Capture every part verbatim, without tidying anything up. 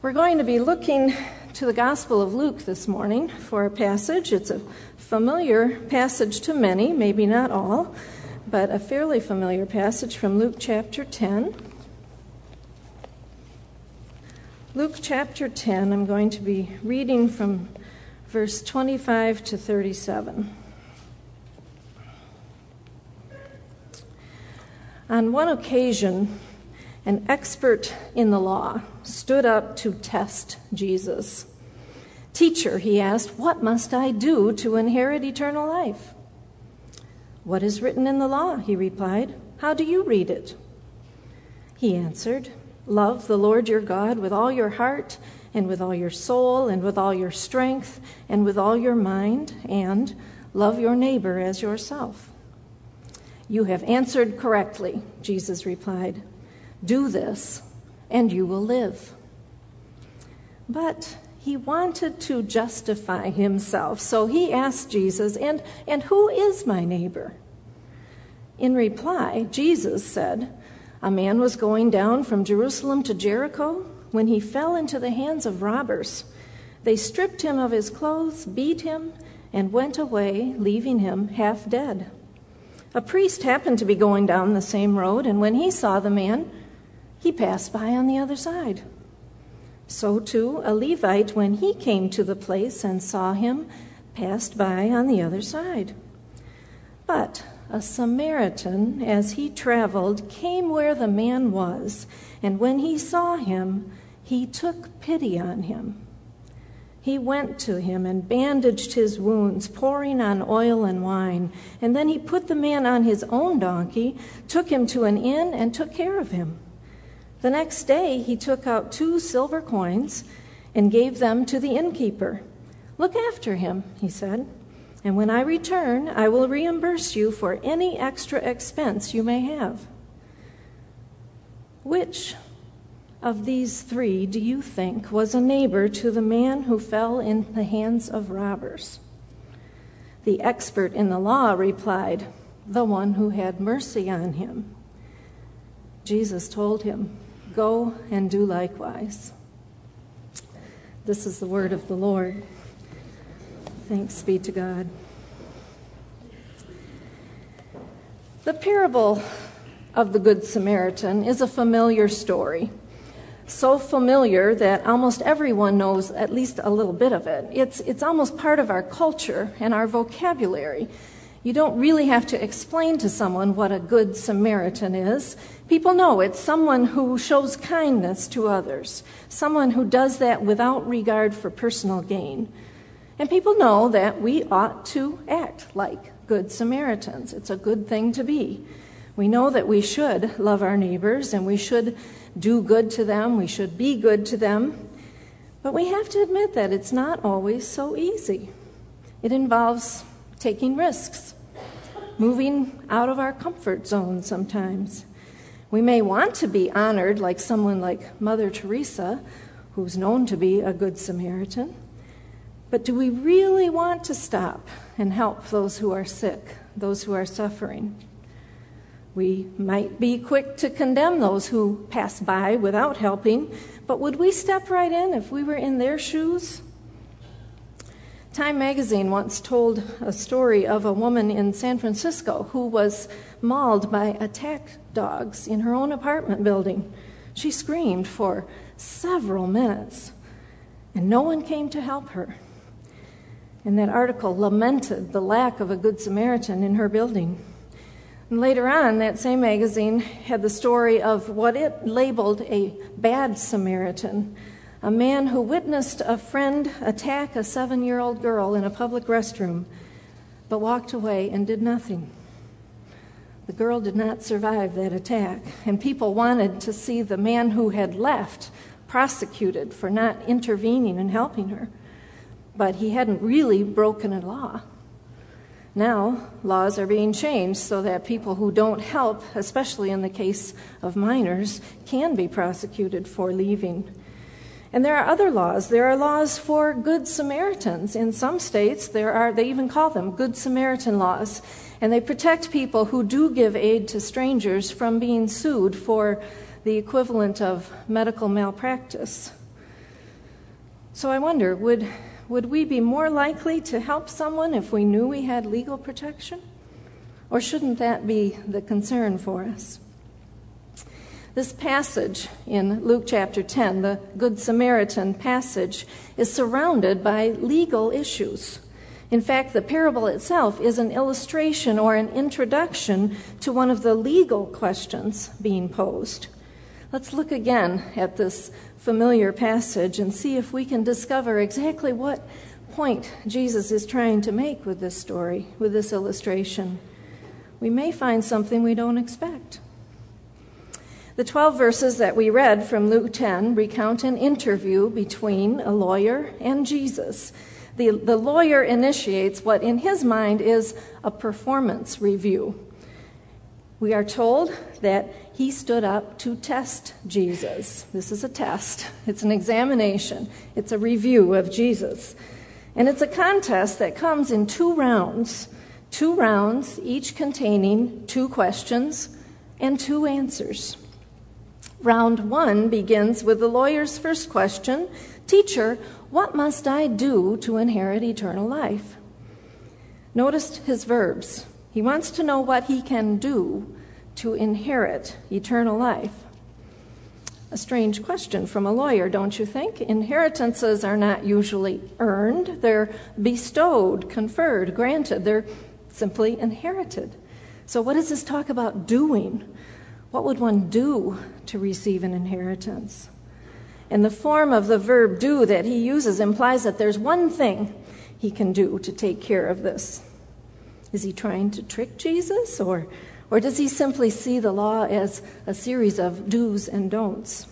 We're going to be looking to the Gospel of Luke this morning for a passage. It's a familiar passage to many, maybe not all, but a fairly familiar passage from Luke chapter ten. Luke chapter ten, I'm going to be reading from verse twenty-five to thirty-seven. On one occasion, an expert in the law stood up to test Jesus. "Teacher," he asked, "what must I do to inherit eternal life?" "What is written in the law?" he replied. "How do you read it?" He answered, "Love the Lord your God with all your heart and with all your soul and with all your strength and with all your mind, and love your neighbor as yourself." "You have answered correctly," Jesus replied. "Do this, and you will live." But he wanted to justify himself, so he asked Jesus, and, and who is my neighbor? In reply, Jesus said, "A man was going down from Jerusalem to Jericho when he fell into the hands of robbers. They stripped him of his clothes, beat him, and went away, leaving him half dead. A priest happened to be going down the same road, and when he saw the man, he passed by on the other side. So too, a Levite, when he came to the place and saw him, passed by on the other side. But a Samaritan, as he traveled, came where the man was, and when he saw him, he took pity on him. He went to him and bandaged his wounds, pouring on oil and wine, and then he put the man on his own donkey, took him to an inn, and took care of him. The next day he took out two silver coins and gave them to the innkeeper. 'Look after him,' he said, 'and when I return, I will reimburse you for any extra expense you may have.' Which of these three do you think was a neighbor to the man who fell in the hands of robbers?" The expert in the law replied, "The one who had mercy on him." Jesus told him, "Go and do likewise." This is the word of the Lord. Thanks be to God. The parable of the Good Samaritan is a familiar story. So familiar that almost everyone knows at least a little bit of it. It's, it's almost part of our culture and our vocabulary. You don't really have to explain to someone what a good Samaritan is. People know it's someone who shows kindness to others, someone who does that without regard for personal gain. And people know that we ought to act like good Samaritans. It's a good thing to be. We know that we should love our neighbors and we should do good to them, we should be good to them. But we have to admit that it's not always so easy. It involves taking risks, moving out of our comfort zone sometimes. We may want to be honored like someone like Mother Teresa, who's known to be a good Samaritan. But do we really want to stop and help those who are sick, those who are suffering? We might be quick to condemn those who pass by without helping, but would we step right in if we were in their shoes? Time magazine once told a story of a woman in San Francisco who was mauled by attack dogs in her own apartment building. She screamed for several minutes, and no one came to help her. And that article lamented the lack of a good Samaritan in her building. And later on, that same magazine had the story of what it labeled a bad Samaritan, a man who witnessed a friend attack a seven-year-old girl in a public restroom, but walked away and did nothing. The girl did not survive that attack, and people wanted to see the man who had left prosecuted for not intervening and helping her. But he hadn't really broken a law. Now, laws are being changed so that people who don't help, especially in the case of minors, can be prosecuted for leaving. And there are other laws. There are laws for Good Samaritans. In some states, there are, they even call them Good Samaritan laws. And they protect people who do give aid to strangers from being sued for the equivalent of medical malpractice. So I wonder, would, would we be more likely to help someone if we knew we had legal protection? Or shouldn't that be the concern for us? This passage in Luke chapter ten, the Good Samaritan passage, is surrounded by legal issues. In fact, the parable itself is an illustration or an introduction to one of the legal questions being posed. Let's look again at this familiar passage and see if we can discover exactly what point Jesus is trying to make with this story, with this illustration. We may find something we don't expect. The twelve verses that we read from Luke ten recount an interview between a lawyer and Jesus. The, the lawyer initiates what in his mind is a performance review. We are told that he stood up to test Jesus. This is a test. It's an examination. It's a review of Jesus. And it's a contest that comes in two rounds. Two rounds, each containing two questions and two answers. Round one begins with the lawyer's first question, "Teacher, what must I do to inherit eternal life?" Notice his verbs. He wants to know what he can do to inherit eternal life. A strange question from a lawyer, don't you think? Inheritances are not usually earned. They're bestowed, conferred, granted. They're simply inherited. So what does this talk about doing? What would one do to receive an inheritance? And the form of the verb do that he uses implies that there's one thing he can do to take care of this. Is he trying to trick Jesus, or, or does he simply see the law as a series of do's and don'ts?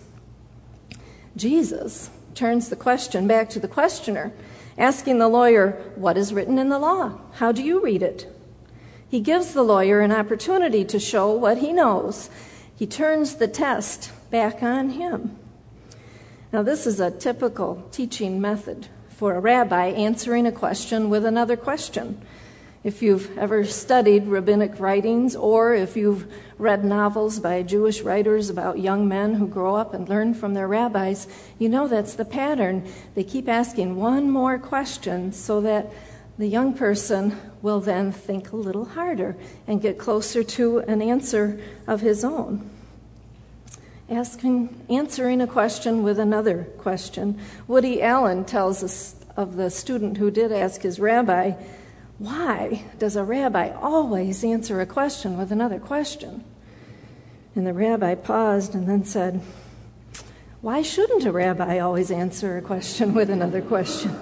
Jesus turns the question back to the questioner, asking the lawyer, "What is written in the law? How do you read it?" He gives the lawyer an opportunity to show what he knows. He turns the test back on him. Now, this is a typical teaching method for a rabbi answering a question with another question. If you've ever studied rabbinic writings, or if you've read novels by Jewish writers about young men who grow up and learn from their rabbis, you know that's the pattern. They keep asking one more question so that the young person will then think a little harder and get closer to an answer of his own. Asking, answering a question with another question. Woody Allen tells us of the student who did ask his rabbi, "Why does a rabbi always answer a question with another question?" And the rabbi paused and then said, "Why shouldn't a rabbi always answer a question with another question?"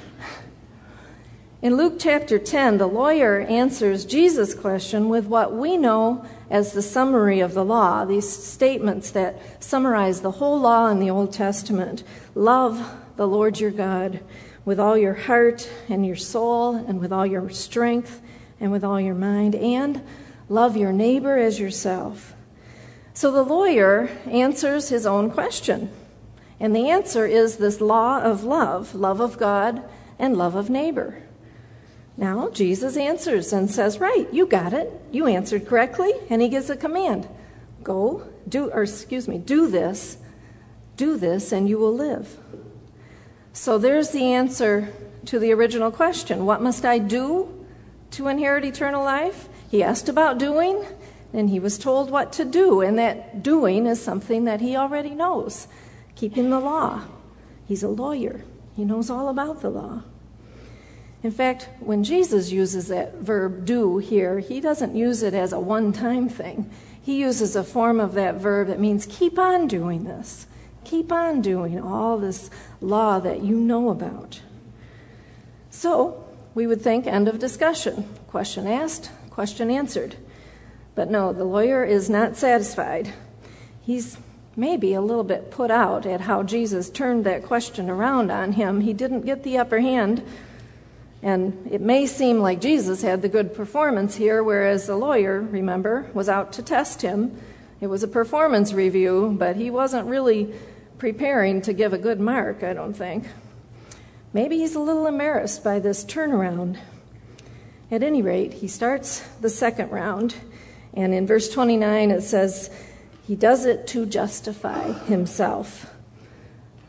In Luke chapter ten, the lawyer answers Jesus' question with what we know as the summary of the law, these statements that summarize the whole law in the Old Testament. Love the Lord your God with all your heart and your soul and with all your strength and with all your mind, and love your neighbor as yourself. So the lawyer answers his own question, and the answer is this law of love, love of God and love of neighbor. Now, Jesus answers and says, "Right, you got it. You answered correctly." And he gives a command. Go, do, or excuse me, do this, do this, and you will live. So there's the answer to the original question. What must I do to inherit eternal life? He asked about doing, and he was told what to do. And that doing is something that he already knows, keeping the law. He's a lawyer. He knows all about the law. In fact, when Jesus uses that verb do here, he doesn't use it as a one-time thing. He uses a form of that verb that means keep on doing this. Keep on doing all this law that you know about. So, we would think end of discussion. Question asked, question answered. But no, the lawyer is not satisfied. He's maybe a little bit put out at how Jesus turned that question around on him. He didn't get the upper hand. And it may seem like Jesus had the good performance here, whereas the lawyer, remember, was out to test him. It was a performance review, but he wasn't really preparing to give a good mark, I don't think. Maybe he's a little embarrassed by this turnaround. At any rate, he starts the second round, and in verse twenty-nine it says, he does it to justify himself.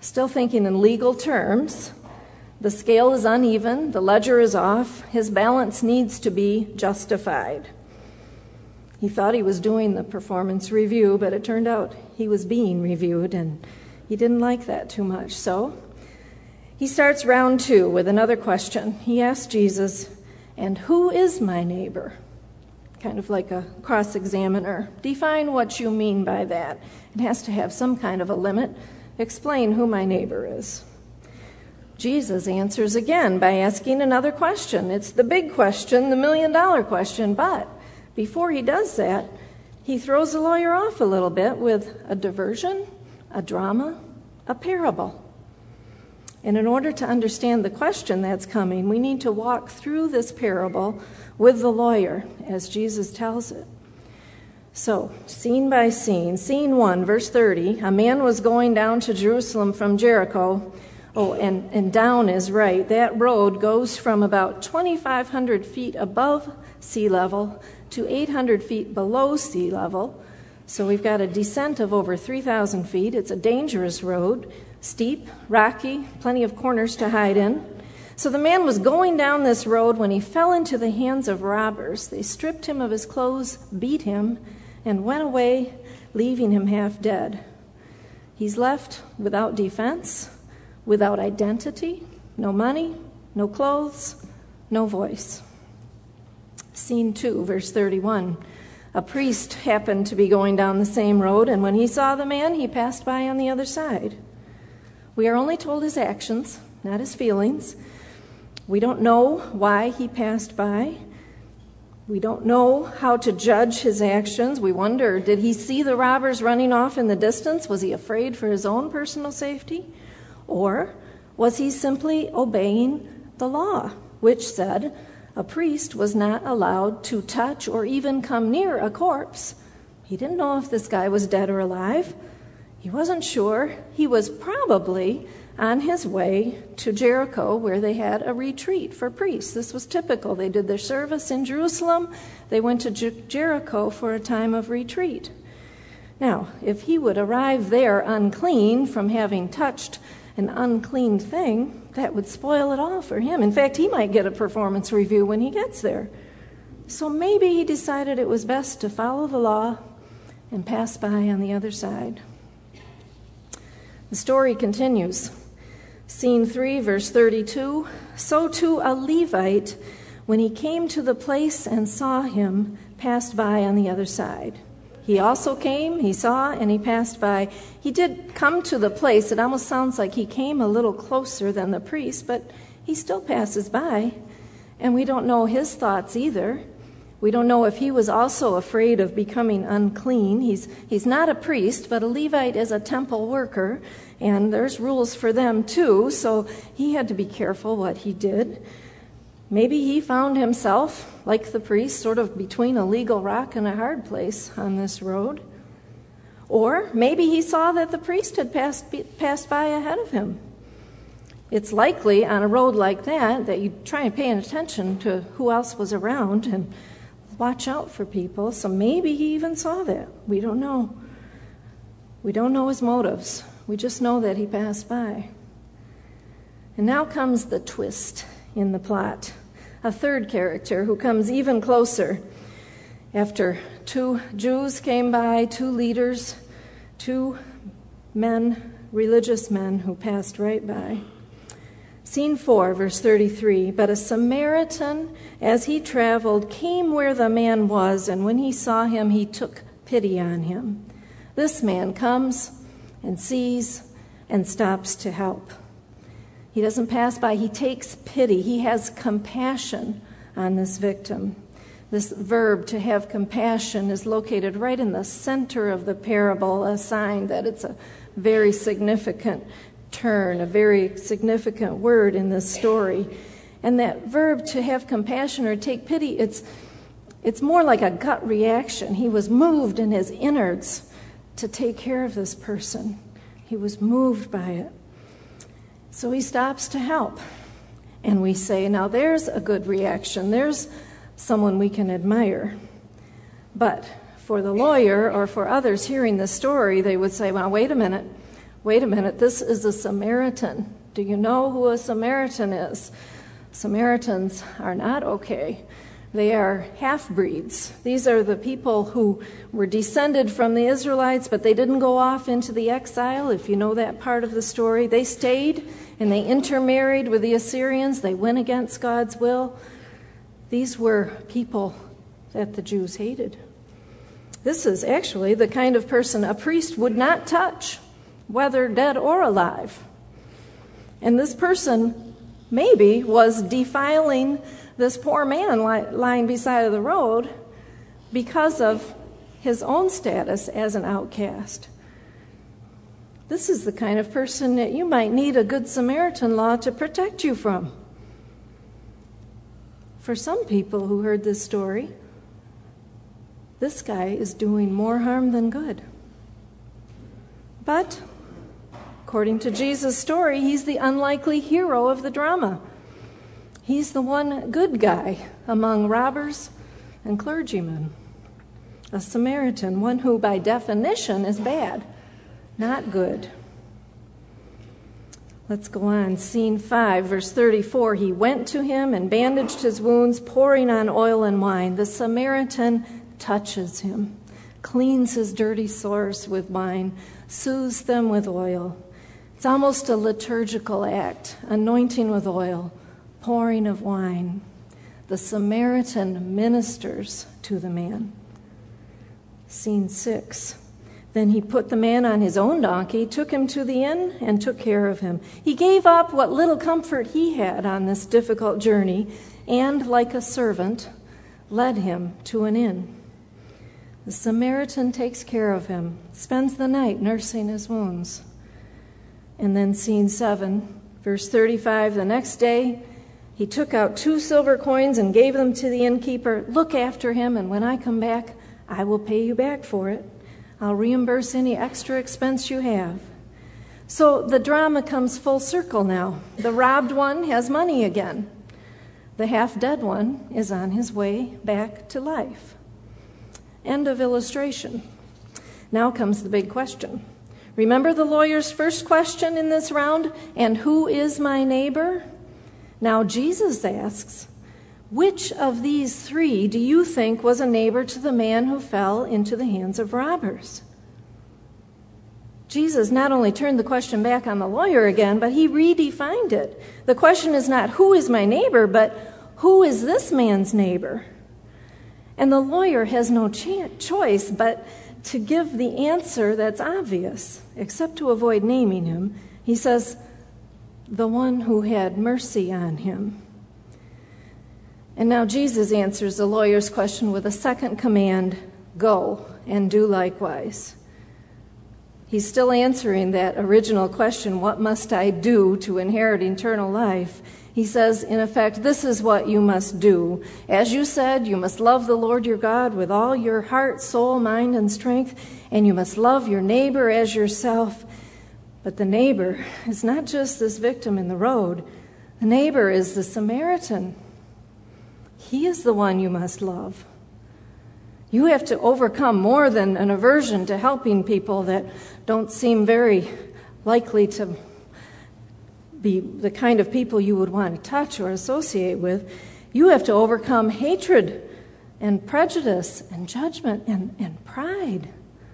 Still thinking in legal terms, the scale is uneven, the ledger is off, his balance needs to be justified. He thought he was doing the performance review, but it turned out he was being reviewed, and he didn't like that too much. So he starts round two with another question. He asks Jesus, "And who is my neighbor?" Kind of like a cross-examiner. Define what you mean by that. It has to have some kind of a limit. Explain who my neighbor is. Jesus answers again by asking another question. It's the big question, the million-dollar question, but before he does that, he throws the lawyer off a little bit with a diversion, a drama, a parable. And in order to understand the question that's coming, we need to walk through this parable with the lawyer as Jesus tells it. So, scene by scene, scene one, verse thirty, a man was going down to Jerusalem from Jericho. Oh, and, and down is right. That road goes from about twenty-five hundred feet above sea level to eight hundred feet below sea level. So we've got a descent of over three thousand feet. It's a dangerous road, steep, rocky, plenty of corners to hide in. So the man was going down this road when he fell into the hands of robbers. They stripped him of his clothes, beat him, and went away, leaving him half dead. He's left without defense, without identity, no money, no clothes, no voice. Scene two, verse thirty-one. A priest happened to be going down the same road, and when he saw the man, he passed by on the other side. We are only told his actions, not his feelings. We don't know why he passed by. We don't know how to judge his actions. We wonder, did he see the robbers running off in the distance? Was he afraid for his own personal safety? Or was he simply obeying the law, which said a priest was not allowed to touch or even come near a corpse? He didn't know if this guy was dead or alive. He wasn't sure. He was probably on his way to Jericho, where they had a retreat for priests. This was typical. They did their service in Jerusalem. They went to Jer- Jericho for a time of retreat. Now, if he would arrive there unclean from having touched an unclean thing, that would spoil it all for him. In fact, he might get a performance review when he gets there. So maybe he decided it was best to follow the law and pass by on the other side. The story continues. Scene three, verse thirty-two. So too a Levite, when he came to the place and saw him, passed by on the other side. He also came, he saw, and he passed by. He did come to the place. It almost sounds like he came a little closer than the priest, but he still passes by. And we don't know his thoughts either. We don't know if he was also afraid of becoming unclean. He's, he's not a priest, but a Levite is a temple worker, and there's rules for them too, so he had to be careful what he did. Maybe he found himself, like the priest, sort of between a legal rock and a hard place on this road. Or maybe he saw that the priest had passed, passed by ahead of him. It's likely on a road like that that you try and pay attention to who else was around and watch out for people. So maybe he even saw that. We don't know. We don't know his motives. We just know that he passed by. And now comes the twist in the plot. A third character who comes even closer. After two Jews came by, two leaders, two men, religious men who passed right by. Scene four, verse thirty-three. But a Samaritan, as he traveled, came where the man was, and when he saw him, he took pity on him. This man comes and sees and stops to help. He doesn't pass by. He takes pity. He has compassion on this victim. This verb, to have compassion, is located right in the center of the parable, a sign that it's a very significant turn, a very significant word in this story. And that verb, to have compassion or take pity, it's it's more like a gut reaction. He was moved in his innards to take care of this person. He was moved by it. So he stops to help. And we say, now there's a good reaction. There's someone we can admire. But for the lawyer or for others hearing the story, they would say, well, wait a minute. wait a minute, this is a Samaritan. Do you know who a Samaritan is? Samaritans are not okay. They are half-breeds. These are the people who were descended from the Israelites, but they didn't go off into the exile, if you know that part of the story. They stayed and they intermarried with the Assyrians. They went against God's will. These were people that the Jews hated. This is actually the kind of person a priest would not touch, whether dead or alive. And this person maybe was defiling this poor man li- lying beside of the road because of his own status as an outcast. This is the kind of person that you might need a Good Samaritan law to protect you from. For some people who heard this story, this guy is doing more harm than good. But, according to Jesus' story, he's the unlikely hero of the drama. He's the one good guy among robbers and clergymen. A Samaritan, one who by definition is bad, not good. Let's go on. Scene five, verse thirty-four. He went to him and bandaged his wounds, pouring on oil and wine. The Samaritan touches him, cleans his dirty sores with wine, soothes them with oil. It's almost a liturgical act, anointing with oil, pouring of wine. The Samaritan ministers to the man. Scene six. Then he put the man on his own donkey, took him to the inn, and took care of him. He gave up what little comfort he had on this difficult journey, and, like a servant, led him to an inn. The Samaritan takes care of him, spends the night nursing his wounds. And then scene seven, verse thirty-five, the next day, he took out two silver coins and gave them to the innkeeper. Look after him, and when I come back, I will pay you back for it. I'll reimburse any extra expense you have. So the drama comes full circle now. The robbed one has money again. The half-dead one is on his way back to life. End of illustration. Now comes the big question. Remember the lawyer's first question in this round? And who is my neighbor? Now Jesus asks, which of these three do you think was a neighbor to the man who fell into the hands of robbers? Jesus not only turned the question back on the lawyer again, but he redefined it. The question is not who is my neighbor, but who is this man's neighbor? And the lawyer has no cha- choice but to give the answer that's obvious, except to avoid naming him. He says, the one who had mercy on him. And now Jesus answers the lawyer's question with a second command, go and do likewise. He's still answering that original question, what must I do to inherit eternal life? He says, in effect, this is what you must do. As you said, you must love the Lord your God with all your heart, soul, mind, and strength, and you must love your neighbor as yourself. But the neighbor is not just this victim in the road. The neighbor is the Samaritan. He is the one you must love. You have to overcome more than an aversion to helping people that don't seem very likely to be the kind of people you would want to touch or associate with. You have to overcome hatred and prejudice and judgment and, and pride.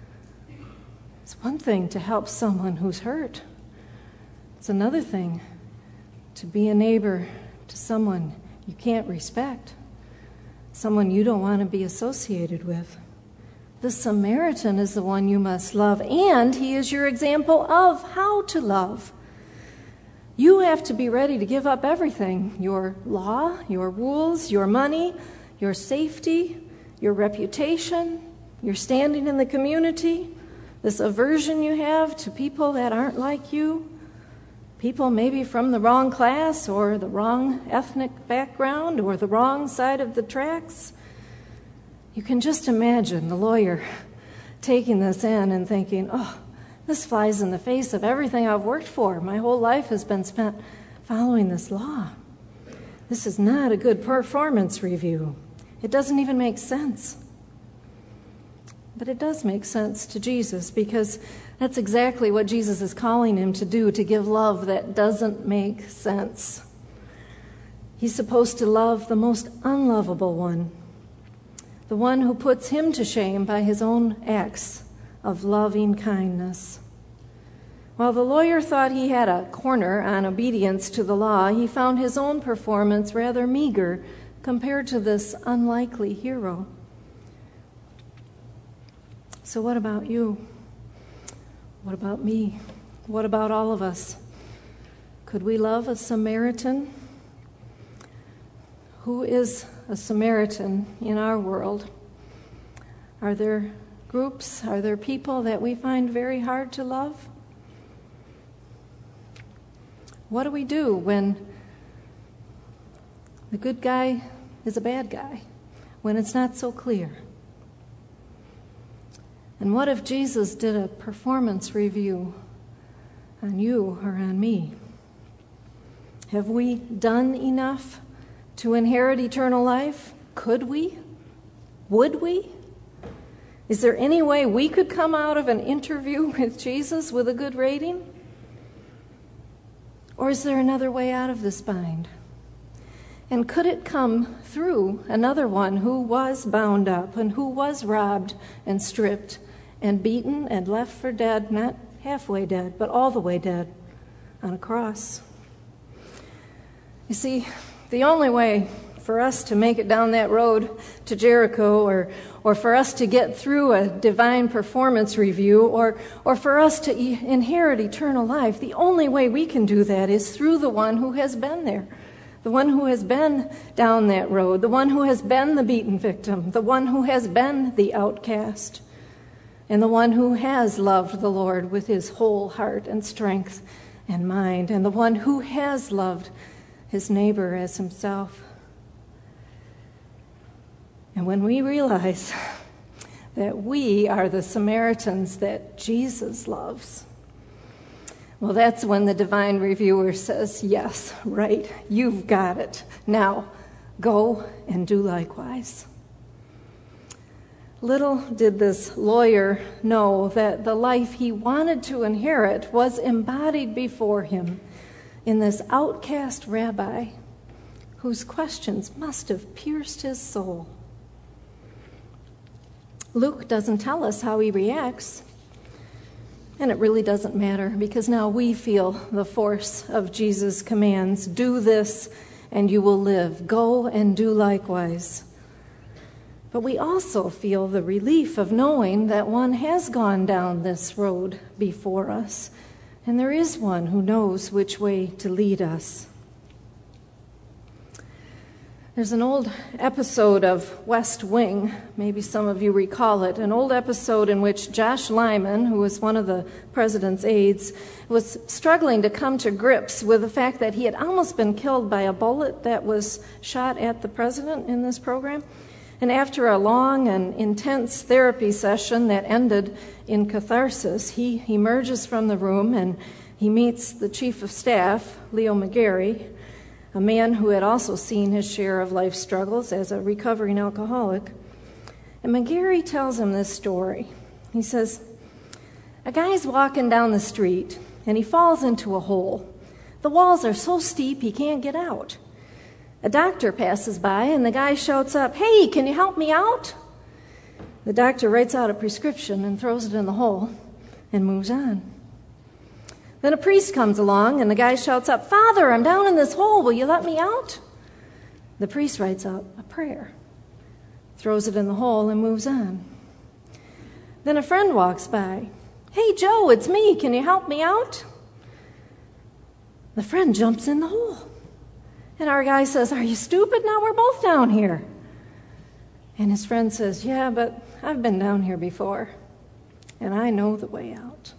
It's one thing to help someone who's hurt. It's another thing to be a neighbor to someone you can't respect, someone you don't want to be associated with. The Samaritan is the one you must love, and he is your example of how to love. You have to be ready to give up everything, your law, your rules, your money, your safety, your reputation, your standing in the community, this aversion you have to people that aren't like you, people maybe from the wrong class or the wrong ethnic background or the wrong side of the tracks. You can just imagine the lawyer taking this in and thinking, oh, this flies in the face of everything I've worked for. My whole life has been spent following this law. This is not a good performance review. It doesn't even make sense. But it does make sense to Jesus, because that's exactly what Jesus is calling him to do, to give love that doesn't make sense. He's supposed to love the most unlovable one, the one who puts him to shame by his own acts of loving kindness. While the lawyer thought he had a corner on obedience to the law, he found his own performance rather meager compared to this unlikely hero. So what about you? What about me? What about all of us? Could we love a Samaritan? Who is a Samaritan in our world? Are there groups, are there people that we find very hard to love? What do we do when the good guy is a bad guy, when it's not so clear? And what if Jesus did a performance review on you or on me? Have we done enough to inherit eternal life? Could we? Would we? Is there any way we could come out of an interview with Jesus with a good rating? Or is there another way out of this bind? And could it come through another one who was bound up and who was robbed and stripped and beaten and left for dead, not halfway dead, but all the way dead on a cross? You see, the only way for us to make it down that road to Jericho, or or for us to get through a divine performance review, or or for us to e- inherit eternal life, the only way we can do that is through the one who has been there, the one who has been down that road, the one who has been the beaten victim, the one who has been the outcast, and the one who has loved the Lord with his whole heart and strength and mind, and the one who has loved his neighbor as himself. And when we realize that we are the Samaritans that Jesus loves, well, that's when the divine reviewer says, yes, right, you've got it. Now, go and do likewise. Little did this lawyer know that the life he wanted to inherit was embodied before him in this outcast rabbi whose questions must have pierced his soul. Luke doesn't tell us how he reacts, and it really doesn't matter, because now we feel the force of Jesus' commands. Do this and you will live. Go and do likewise. But we also feel the relief of knowing that one has gone down this road before us, and there is one who knows which way to lead us. There's an old episode of West Wing, maybe some of you recall it, an old episode in which Josh Lyman, who was one of the president's aides, was struggling to come to grips with the fact that he had almost been killed by a bullet that was shot at the president in this program. And after a long and intense therapy session that ended in catharsis, he emerges from the room and he meets the chief of staff, Leo McGarry, a man who had also seen his share of life struggles as a recovering alcoholic. And McGarry tells him this story. He says, a guy's walking down the street and he falls into a hole. The walls are so steep he can't get out. A doctor passes by and the guy shouts up, hey, can you help me out? The doctor writes out a prescription and throws it in the hole and moves on. Then a priest comes along and the guy shouts up, Father, I'm down in this hole. Will you let me out? The priest writes out a prayer, throws it in the hole and moves on. Then a friend walks by. Hey, Joe, it's me. Can you help me out? The friend jumps in the hole. And our guy says, are you stupid? Now we're both down here. And his friend says, yeah, but I've been down here before, and I know the way out.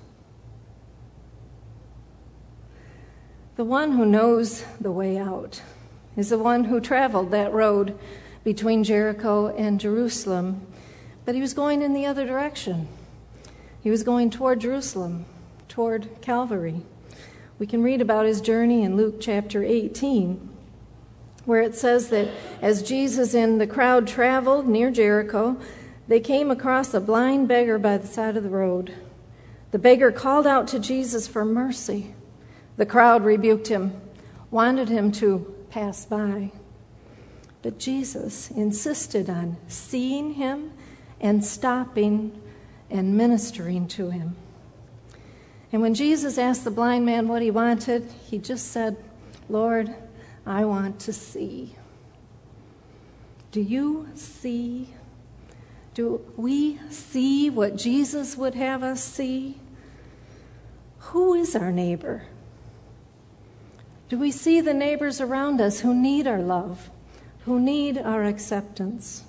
The one who knows the way out is the one who traveled that road between Jericho and Jerusalem, but he was going in the other direction. He was going toward Jerusalem, toward Calvary. We can read about his journey in Luke chapter eighteen, where it says that as Jesus and the crowd traveled near Jericho, they came across a blind beggar by the side of the road. The beggar called out to Jesus for mercy. The crowd rebuked him, wanted him to pass by. But Jesus insisted on seeing him and stopping and ministering to him. And when Jesus asked the blind man what he wanted, he just said, "Lord, I want to see." Do you see? Do we see what Jesus would have us see? Who is our neighbor? Do we see the neighbors around us who need our love, who need our acceptance?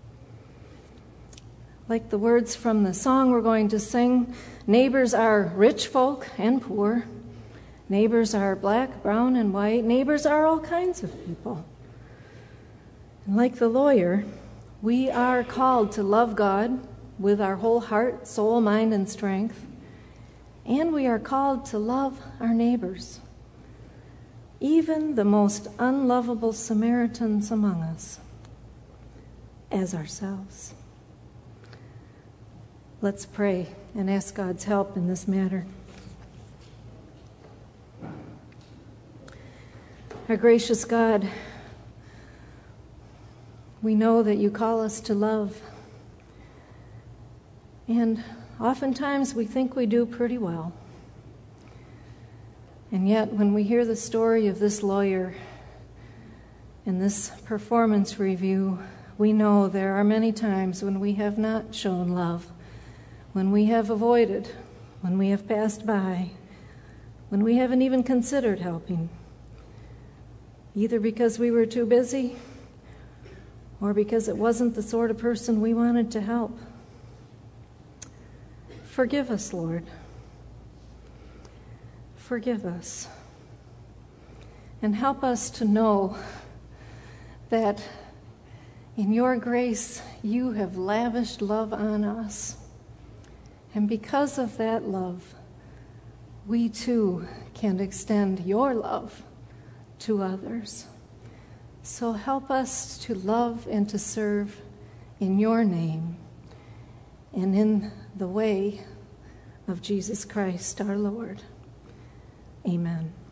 Like the words from the song we're going to sing, neighbors are rich folk and poor. Neighbors are black, brown, and white. Neighbors are all kinds of people. And like the lawyer, we are called to love God with our whole heart, soul, mind, and strength. And we are called to love our neighbors, even the most unlovable Samaritans among us, as ourselves. Let's pray and ask God's help in this matter. Our gracious God, we know that you call us to love, and oftentimes we think we do pretty well. And yet, when we hear the story of this lawyer in this performance review, we know there are many times when we have not shown love, when we have avoided, when we have passed by, when we haven't even considered helping, either because we were too busy or because it wasn't the sort of person we wanted to help. Forgive us, Lord. Forgive us. And help us to know that in your grace, you have lavished love on us. And because of that love, we too can extend your love to others. So help us to love and to serve in your name and in the way of Jesus Christ our Lord. Amen.